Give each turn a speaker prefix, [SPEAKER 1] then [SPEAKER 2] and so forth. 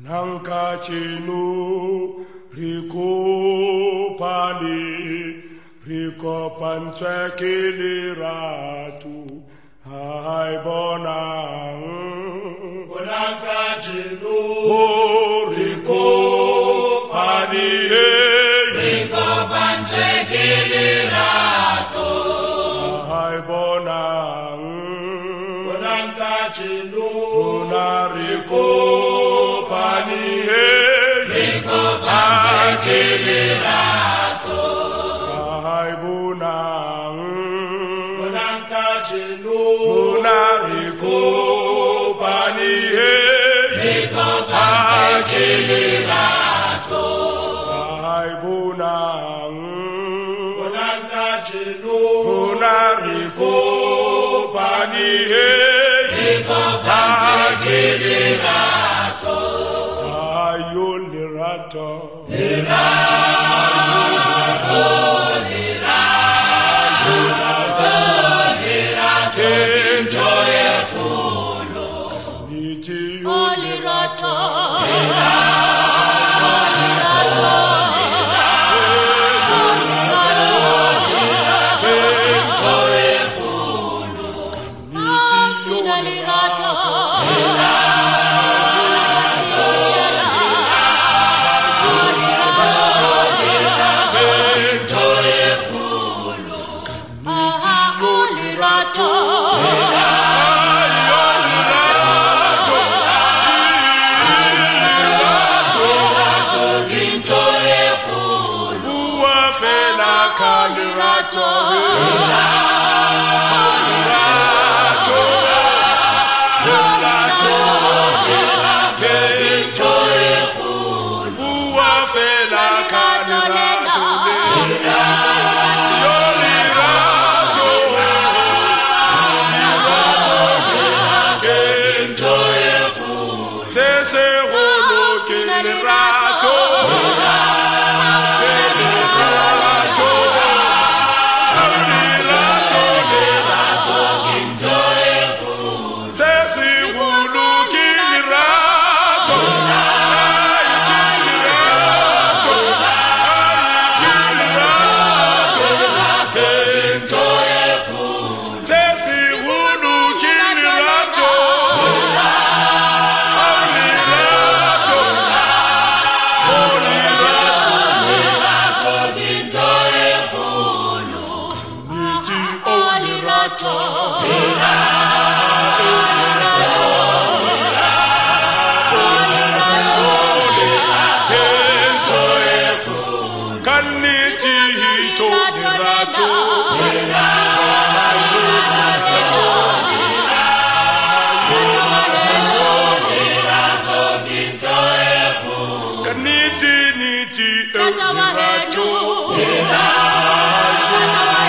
[SPEAKER 1] Nankachinu Riko Pani Riko Panchakili Ratu Hai Bonang
[SPEAKER 2] Nankachinu
[SPEAKER 1] Riko Pani
[SPEAKER 2] Riko Panchakili Ratu
[SPEAKER 1] Hai Bonang
[SPEAKER 2] Nankachinu
[SPEAKER 1] Riko Pani
[SPEAKER 2] Riko Panchakili Ratu
[SPEAKER 1] Hai Bonang
[SPEAKER 2] Nankachinu
[SPEAKER 1] Riko Pani
[SPEAKER 2] Riko Panchakili Ratu
[SPEAKER 1] Hai Bonang
[SPEAKER 2] Nankachinu
[SPEAKER 1] Riko Pani
[SPEAKER 2] Riko Panchakili Ratu
[SPEAKER 1] Ayol Lirato Niti